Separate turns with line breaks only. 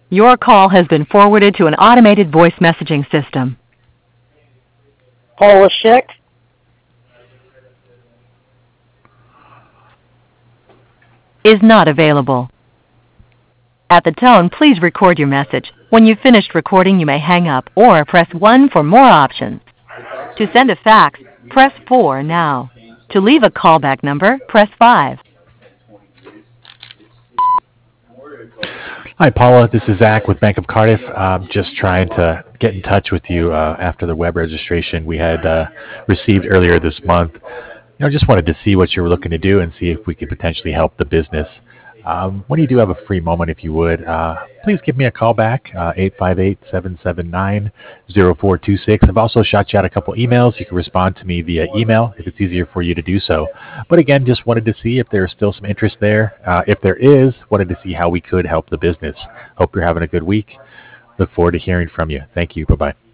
Your call has been forwarded to an automated voice messaging system.
Polishek.
Is not available. At the tone, please record your message. When you've finished recording, you may hang up or press 1 for more options. To send a fax, press 4 now. To leave a callback number, press 5.
Hi, Paula. This is Zach with Bank of Cardiff. Just trying to get in touch with you after the web registration we had received earlier this month. Just wanted to see what you were looking to do and see if we could potentially help the business. When you do have a free moment, if you would, please give me a call back, 858-779-0426. I've also shot you out a couple emails. You can respond to me via email if it's easier for you to do so. But again, just wanted to see if there's still some interest there. If there is, wanted to see how we could help the business. Hope you're having a good week. Look forward to hearing from you. Thank you. Bye-bye.